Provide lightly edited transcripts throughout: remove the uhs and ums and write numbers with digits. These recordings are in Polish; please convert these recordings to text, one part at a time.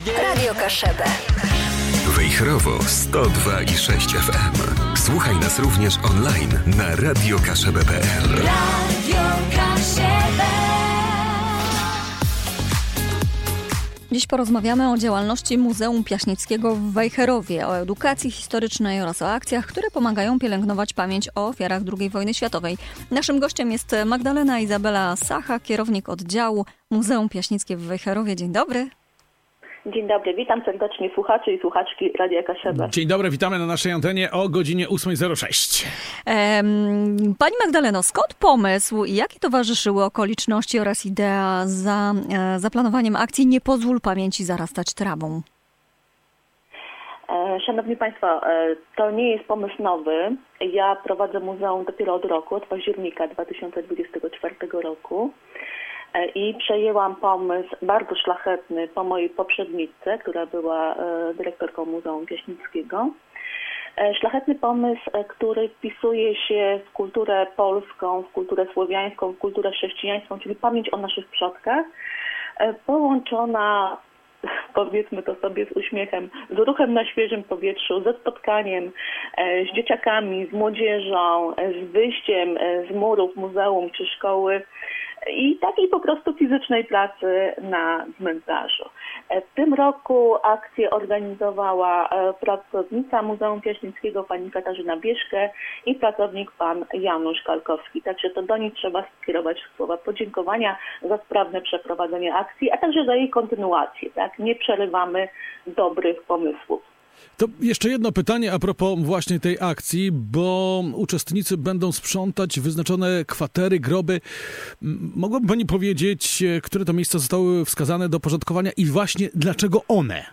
Radio Kaszebę. Wejherowo 102,6 FM. Słuchaj nas również online na radiokaszebę.pl. Radio Kaszebę. Dziś porozmawiamy o działalności Muzeum Piaśnickiego w Wejherowie, o edukacji historycznej oraz o akcjach, które pomagają pielęgnować pamięć o ofiarach II wojny światowej. Naszym gościem jest Magdalena Izabela Sacha, kierownik oddziału Muzeum Piaśnickie w Wejherowie. Dzień dobry. Dzień dobry, witam serdecznie słuchaczy i słuchaczki Radia Kaszebę. Dzień dobry, witamy na naszej antenie o godzinie 8:06. Pani Magdaleno, skąd pomysł i jakie towarzyszyły okoliczności oraz idea za zaplanowaniem akcji Nie pozwól pamięci zarastać trawą? Szanowni Państwo, to nie jest pomysł nowy. Ja prowadzę muzeum dopiero od roku, od października 2024 roku. I przejęłam pomysł bardzo szlachetny po mojej poprzedniczce, która była dyrektorką Muzeum Piaśnickiego. Szlachetny pomysł, który wpisuje się w kulturę polską, w kulturę słowiańską, w kulturę chrześcijańską, czyli pamięć o naszych przodkach, połączona, powiedzmy to sobie z uśmiechem, z ruchem na świeżym powietrzu, ze spotkaniem z dzieciakami, z młodzieżą, z wyjściem z murów muzeum czy szkoły, i takiej po prostu fizycznej pracy na cmentarzu. W tym roku akcję organizowała pracownica Muzeum Piaśnickiego pani Katarzyna Bieszke i pracownik pan Janusz Kalkowski. Także to do nich trzeba skierować słowa podziękowania za sprawne przeprowadzenie akcji, a także za jej kontynuację. Tak? Nie przerywamy dobrych pomysłów. To jeszcze jedno pytanie a propos właśnie tej akcji, bo uczestnicy będą sprzątać wyznaczone kwatery, groby. Mogłaby Pani powiedzieć, które to miejsca zostały wskazane do porządkowania i właśnie dlaczego one?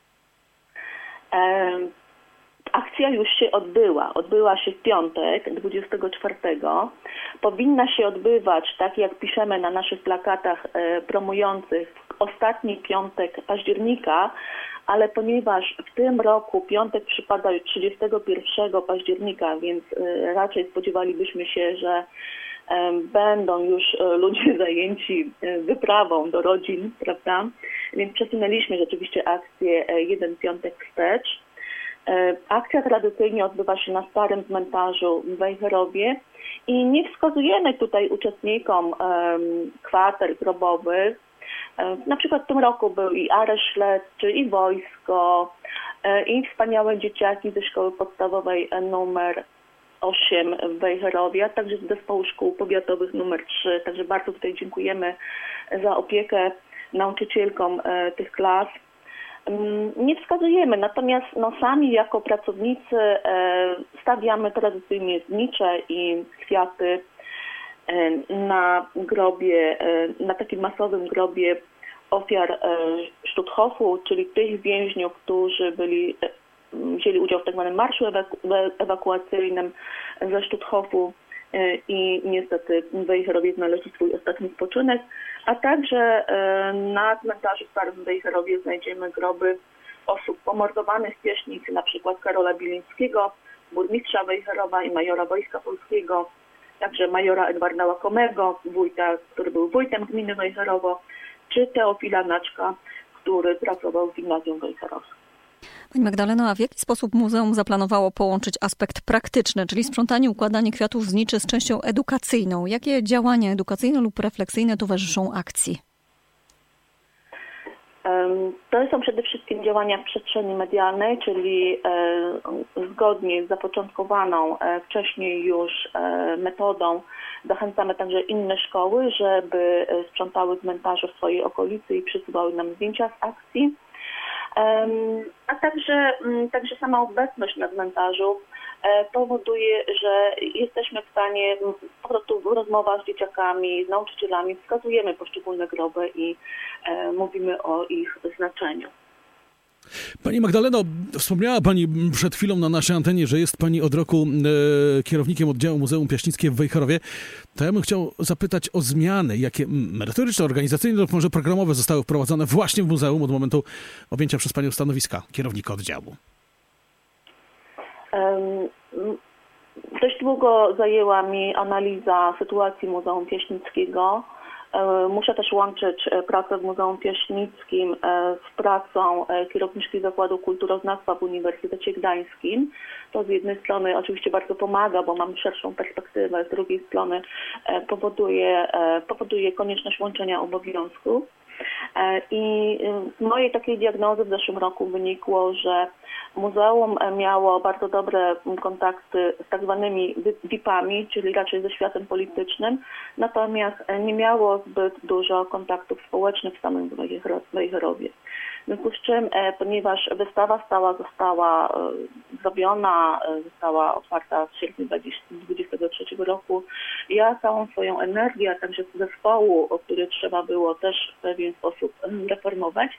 Akcja już się odbyła. Odbyła się w piątek, 24. Powinna się odbywać, tak jak piszemy na naszych plakatach promujących, w ostatni piątek października, ale ponieważ w tym roku piątek przypada 31 października, więc raczej spodziewalibyśmy się, że będą już ludzie zajęci wyprawą do rodzin, prawda? Więc przesunęliśmy rzeczywiście akcję jeden piątek wstecz. Akcja tradycyjnie odbywa się na starym cmentarzu w Wejherowie i nie wskazujemy tutaj uczestnikom kwater grobowych. Na przykład w tym roku był i areszt śledczy, i wojsko, i wspaniałe dzieciaki ze szkoły podstawowej numer 8 w Wejherowie, a także z zespołu szkół powiatowych numer 3. Także bardzo tutaj dziękujemy za opiekę nauczycielkom tych klas. Nie wskazujemy, natomiast sami jako pracownicy stawiamy tradycyjnie znicze i kwiaty na grobie, na takim masowym grobie ofiar Stutthoffu, czyli tych więźniów, którzy wzięli udział w tak zwanym marszu ewakuacyjnym ze Stutthoffu i niestety w Wejherowie znaleźli swój ostatni spoczynek, a także na cmentarzu starym w Wejherowie znajdziemy groby osób pomordowanych w Piaśnicy, na przykład Karola Bilińskiego, burmistrza Wejherowa i majora Wojska Polskiego, także majora Edwarda Łakomego, wójta, który był wójtem gminy Wejherowo, czy Teofila Naczka, który pracował w gimnazjum wejherowskim. Pani Magdaleno, a w jaki sposób muzeum zaplanowało połączyć aspekt praktyczny, czyli sprzątanie, układanie kwiatów zniczy z częścią edukacyjną? Jakie działania edukacyjne lub refleksyjne towarzyszą akcji? To są przede wszystkim działania w przestrzeni medialnej, czyli zgodnie z zapoczątkowaną wcześniej już metodą zachęcamy także inne szkoły, żeby sprzątały cmentarze w swojej okolicy i przysyłały nam zdjęcia z akcji. A także sama obecność na cmentarzu powoduje, że jesteśmy w stanie po prostu w rozmowach z dzieciakami, z nauczycielami wskazujemy poszczególne groby i mówimy o ich znaczeniu. Pani Magdaleno, wspomniała Pani przed chwilą na naszej antenie, że jest Pani od roku kierownikiem oddziału Muzeum Piaśnickie w Wejherowie. To ja bym chciał zapytać o zmiany, jakie merytoryczne, organizacyjne lub może programowe zostały wprowadzone właśnie w muzeum od momentu objęcia przez Panią stanowiska kierownika oddziału. Dość długo zajęła mi analiza sytuacji Muzeum Piaśnickiego. Muszę też łączyć pracę w Muzeum Piaśnickim z pracą kierowniczki Zakładu Kulturoznawstwa w Uniwersytecie Gdańskim. To z jednej strony oczywiście bardzo pomaga, bo mam szerszą perspektywę, z drugiej strony powoduje konieczność łączenia obowiązków. I z mojej takiej diagnozy w zeszłym roku wynikło, że muzeum miało bardzo dobre kontakty z tak zwanymi VIP-ami, czyli raczej ze światem politycznym, natomiast nie miało zbyt dużo kontaktów społecznych w samym Wejherowie. W związku z czym, ponieważ wystawa stała została zrobiona, została otwarta w sierpniu 2023 roku, ja całą swoją energię, a także zespołu, który trzeba było też w pewien sposób reformować,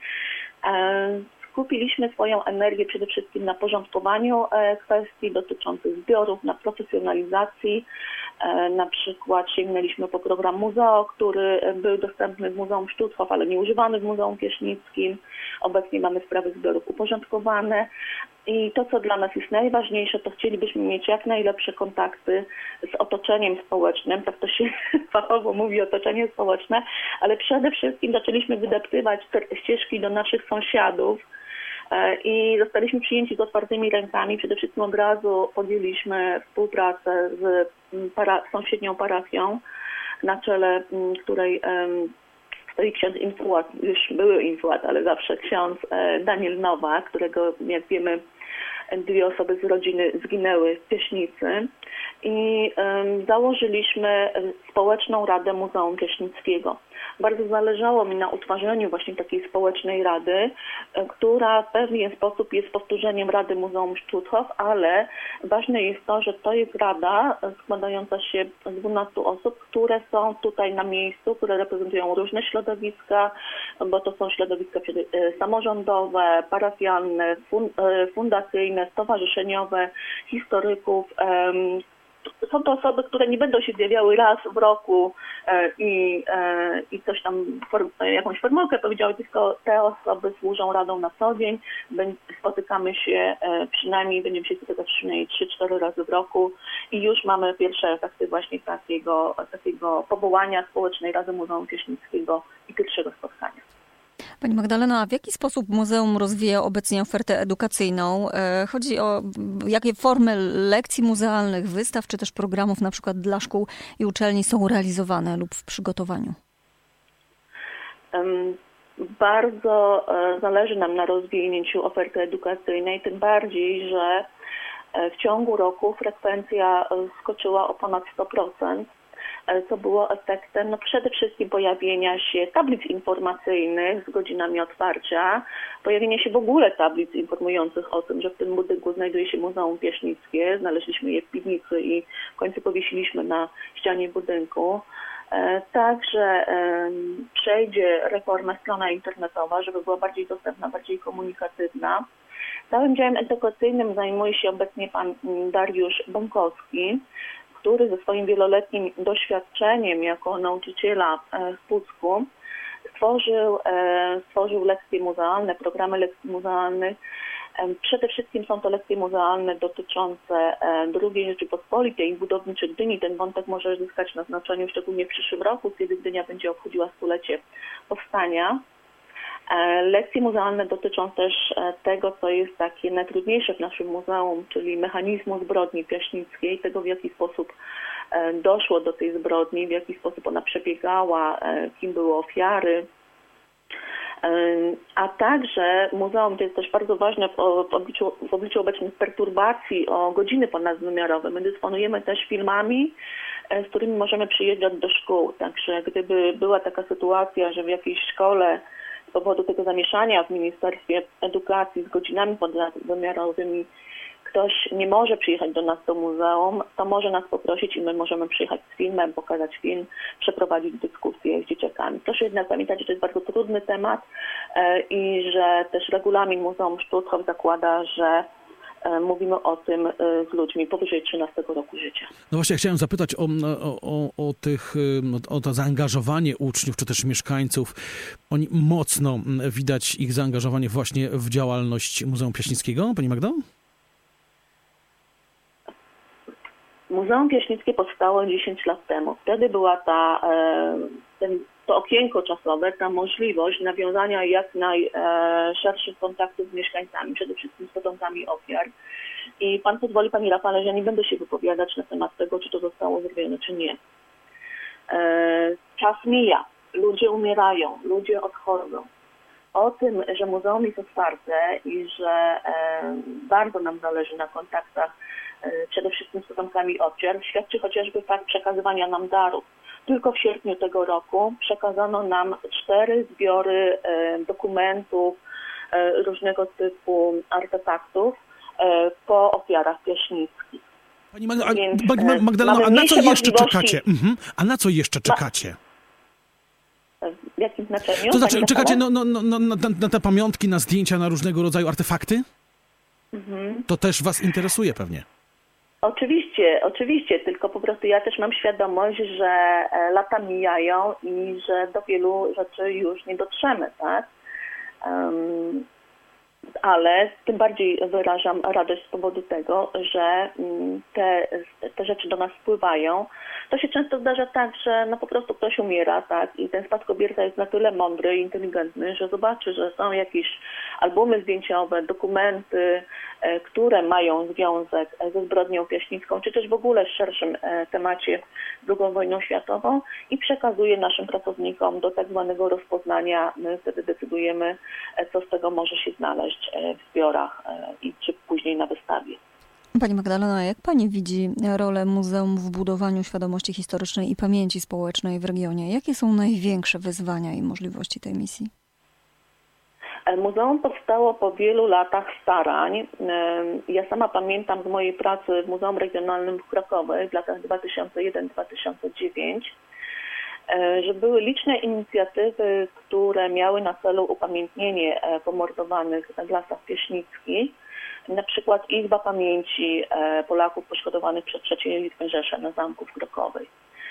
skupiliśmy swoją energię przede wszystkim na porządkowaniu kwestii dotyczących zbiorów, na profesjonalizacji. Na przykład sięgnęliśmy po program Muzeo, który był dostępny w Muzeum Sztuchow, ale nieużywany w Muzeum Piaśnickim. Obecnie mamy sprawy zbiorów uporządkowane. I to, co dla nas jest najważniejsze, to chcielibyśmy mieć jak najlepsze kontakty z otoczeniem społecznym, tak to się fachowo mówi, otoczenie społeczne, ale przede wszystkim zaczęliśmy wydeptywać ścieżki do naszych sąsiadów i zostaliśmy przyjęci z otwartymi rękami. Przede wszystkim od razu podjęliśmy współpracę z sąsiednią parafią, na czele której stoi ksiądz infułat, już były infułat, ale zawsze ksiądz Daniel Nowak, którego, jak wiemy, 2 osoby z rodziny zginęły w Piaśnicy, i założyliśmy Społeczną Radę Muzeum Piaśnickiego. Bardzo zależało mi na utworzeniu właśnie takiej społecznej rady, która w pewien sposób jest powtórzeniem Rady Muzeum Sztuchow, ale ważne jest to, że to jest rada składająca się z 12 osób, które są tutaj na miejscu, które reprezentują różne środowiska, bo to są środowiska samorządowe, parafialne, fundacyjne, stowarzyszeniowe, historyków. Są to osoby, które nie będą się zjawiały raz w roku i coś tam, jakąś formułkę powiedziały, tylko te osoby służą radą na co dzień. Spotykamy się będziemy się spotykać przynajmniej 3-4 razy w roku i już mamy pierwsze efekty właśnie takiego powołania Społecznej Rady Muzeum Piaśnickiego i pierwszego spotkania. Pani Magdaleno, a w jaki sposób muzeum rozwija obecnie ofertę edukacyjną? Chodzi o jakie formy lekcji muzealnych, wystaw, czy też programów na przykład dla szkół i uczelni są realizowane lub w przygotowaniu? Bardzo zależy nam na rozwinięciu oferty edukacyjnej, tym bardziej, że w ciągu roku frekwencja skoczyła o ponad 100%. Co było efektem przede wszystkim pojawienia się tablic informacyjnych z godzinami otwarcia, pojawienia się w ogóle tablic informujących o tym, że w tym budynku znajduje się Muzeum Piaśnickie. Znaleźliśmy je w piwnicy i w końcu powiesiliśmy na ścianie budynku. Także przejdzie reforma strona internetowa, żeby była bardziej dostępna, bardziej komunikatywna. Całym działem edukacyjnym zajmuje się obecnie pan Dariusz Bąkowski, który ze swoim wieloletnim doświadczeniem jako nauczyciela w Pucku stworzył lekcje muzealne, programy lekcji muzealnych. Przede wszystkim są to lekcje muzealne dotyczące II Rzeczypospolitej i budowniczych Gdyni. Ten wątek może zyskać na znaczeniu szczególnie w przyszłym roku, kiedy Gdynia będzie obchodziła 100-lecie powstania. Lekcje muzealne dotyczą też tego, co jest takie najtrudniejsze w naszym muzeum, czyli mechanizmu zbrodni piaśnickiej, tego, w jaki sposób doszło do tej zbrodni, w jaki sposób ona przebiegała, kim były ofiary. A także muzeum, to jest też bardzo ważne w obliczu obecnych perturbacji o godziny ponadwymiarowe. My dysponujemy też filmami, z którymi możemy przyjeżdżać do szkół. Także gdyby była taka sytuacja, że w jakiejś szkole z powodu tego zamieszania w Ministerstwie Edukacji z godzinami ponadwymiarowymi ktoś nie może przyjechać do nas do muzeum, to może nas poprosić i my możemy przyjechać z filmem, pokazać film, przeprowadzić dyskusję z dzieciakami. Proszę jednak pamiętać, że to jest bardzo trudny temat i że też regulamin Muzeum Sztuchow zakłada, że mówimy o tym z ludźmi powyżej 13 roku życia. No właśnie, chciałem zapytać o to zaangażowanie uczniów, czy też mieszkańców. Oni mocno widać ich zaangażowanie właśnie w działalność Muzeum Piaśnickiego. Pani Magdo? Muzeum Piaśnickie powstało 10 lat temu. Wtedy była to okienko czasowe, ta możliwość nawiązania jak najszerszych kontaktów z mieszkańcami, przede wszystkim z potomkami ofiar. I pan pozwoli, Pani Rafale, że ja nie będę się wypowiadać na temat tego, czy to zostało zrobione, czy nie. Czas mija, ludzie umierają, ludzie odchodzą. O tym, że muzeum jest otwarte i że bardzo nam zależy na kontaktach przede wszystkim z potomkami ofiar, świadczy chociażby fakt przekazywania nam darów. Tylko w sierpniu tego roku przekazano nam 4 zbiory dokumentów, różnego typu artefaktów po ofiarach piaśnickich. Pani Magdaleno, a na co jeszcze czekacie? A na co jeszcze czekacie? W jakim znaczeniu? To znaczy, czekacie na te pamiątki, na zdjęcia, na różnego rodzaju artefakty? To też was interesuje pewnie. Oczywiście, tylko po prostu ja też mam świadomość, że lata mijają i że do wielu rzeczy już nie dotrzemy, tak? Ale tym bardziej wyrażam radość z powodu tego, że te rzeczy do nas wpływają. To się często zdarza tak, że po prostu ktoś umiera, tak, i ten spadkobierca jest na tyle mądry i inteligentny, że zobaczy, że są jakieś albumy zdjęciowe, dokumenty, które mają związek ze zbrodnią piaśnicką, czy też w ogóle w szerszym temacie II wojną światową i przekazuje naszym pracownikom do tak zwanego rozpoznania. My wtedy decydujemy, co z tego może się znaleźć w zbiorach i czy później na wystawie. Pani Magdalena, jak Pani widzi rolę muzeum w budowaniu świadomości historycznej i pamięci społecznej w regionie? Jakie są największe wyzwania i możliwości tej misji? Muzeum powstało po wielu latach starań. Ja sama pamiętam z mojej pracy w Muzeum Regionalnym w Krakowie w latach 2001-2009, że były liczne inicjatywy, które miały na celu upamiętnienie pomordowanych w lasach piaśnickich. Na przykład Izba Pamięci Polaków poszkodowanych przez III Litwę Rzeszę na zamku w Krakowie.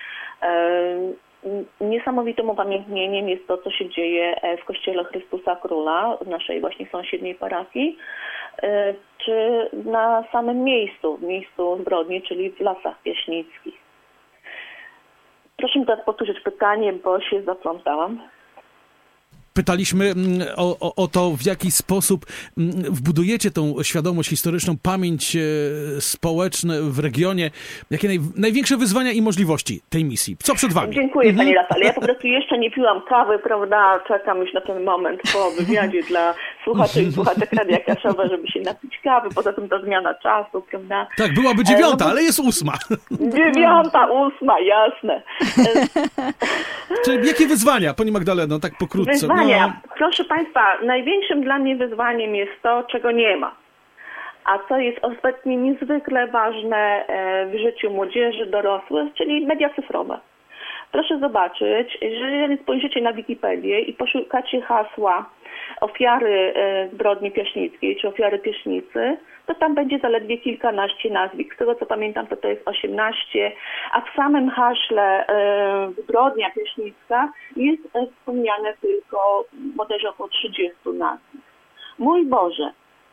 Niesamowitym upamiętnieniem jest to, co się dzieje w Kościele Chrystusa Króla w naszej właśnie sąsiedniej parafii, czy na samym miejscu zbrodni, czyli w lasach piaśnickich. Proszę mi teraz powtórzyć pytanie, bo się zaplątałam. Pytaliśmy o to, w jaki sposób wbudujecie tą świadomość historyczną, pamięć społeczną w regionie. Jakie największe wyzwania i możliwości tej misji? Co przed wami? Dziękuję, Pani Rafale. Ja po prostu jeszcze nie piłam kawy, prawda? Czekam już na ten moment po wywiadzie dla słuchaczy i słuchaczek Radia Kaszowa, żeby się napić kawy. Poza tym to zmiana czasu, prawda? Tak, byłaby 9, ale jest 8. 9, 8, jasne. Czyli jakie wyzwania, Pani Magdaleno, tak pokrótce? Wyzwania. Proszę Państwa, największym dla mnie wyzwaniem jest to, czego nie ma. A co jest obecnie niezwykle ważne w życiu młodzieży, dorosłych, czyli media cyfrowe. Proszę zobaczyć, jeżeli spojrzycie na Wikipedię i poszukacie hasła ofiary zbrodni piaśnickiej, czy ofiary Piaśnicy, to tam będzie zaledwie kilkanaście nazwisk. Z tego co pamiętam, to jest 18, a w samym haśle zbrodnia piaśnicka jest wspomniane tylko bodajże około 30 nazwisk. Mój Boże,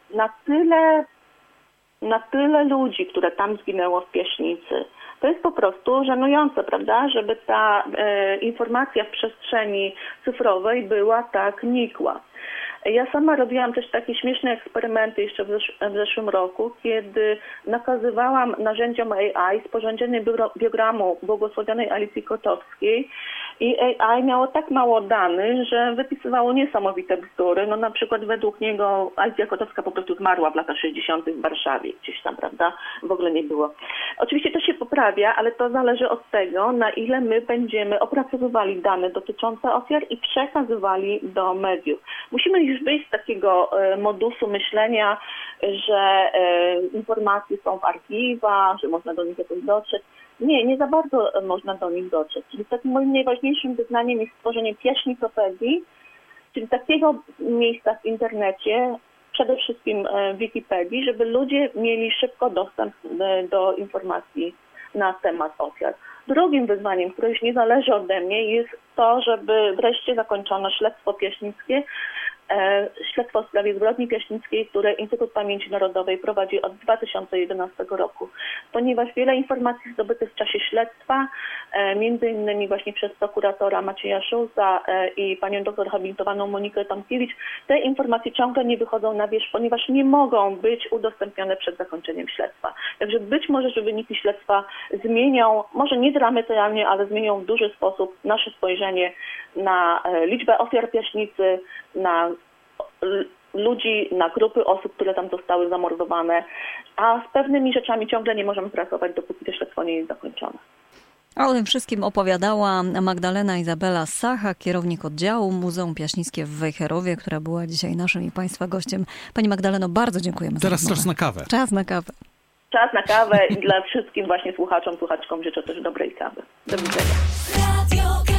na tyle ludzi, które tam zginęło w Piaśnicy, to jest po prostu żenujące, prawda, żeby ta informacja w przestrzeni cyfrowej była tak nikła. Ja sama robiłam też takie śmieszne eksperymenty jeszcze w zeszłym roku, kiedy nakazywałam narzędziom AI sporządzenie biogramu błogosławionej Alicji Kotowskiej i AI miało tak mało danych, że wypisywało niesamowite bzdury. No na przykład według niego Alicja Kotowska po prostu zmarła w latach 60. w Warszawie, gdzieś tam, prawda? W ogóle nie było. Oczywiście to się poprawia, ale to zależy od tego, na ile my będziemy opracowywali dane dotyczące ofiar i przekazywali do mediów. Musimy już wyjść z takiego modusu myślenia, że informacje są w archiwach, że można do nich jakoś dotrzeć. Nie za bardzo można do nich dotrzeć. Czyli takim moim najważniejszym wyznaniem jest stworzenie piaśnicopedii, czyli takiego miejsca w internecie, przede wszystkim w Wikipedii, żeby ludzie mieli szybko dostęp do informacji na temat ofiar. Drugim wyzwaniem, które już nie zależy ode mnie, jest to, żeby wreszcie zakończono śledztwo piaśnickie, śledztwo w sprawie zbrodni piaśnickiej, które Instytut Pamięci Narodowej prowadzi od 2011 roku. Ponieważ wiele informacji zdobytych w czasie śledztwa, między innymi właśnie przez prokuratora Macieja Szulca i panią doktor habilitowaną Monikę Tomkiewicz, te informacje ciągle nie wychodzą na wierzch, ponieważ nie mogą być udostępnione przed zakończeniem śledztwa. Także być może, że wyniki śledztwa zmienią, może nie diametralnie, ale zmienią w duży sposób nasze spojrzenie na liczbę ofiar Piaśnicy, na ludzi, na grupy osób, które tam zostały zamordowane, a z pewnymi rzeczami ciągle nie możemy pracować, dopóki to śledztwo nie jest zakończone. A o tym wszystkim opowiadała Magdalena Izabela Sacha, kierownik oddziału Muzeum Piaśnickie w Wejherowie, która była dzisiaj naszym i Państwa gościem. Pani Magdaleno, bardzo dziękujemy za rozmowę. Teraz czas na kawę. Czas na kawę. Czas na kawę i dla wszystkim właśnie słuchaczkom, słuchaczkom życzę też dobrej kawy. Do widzenia. Radio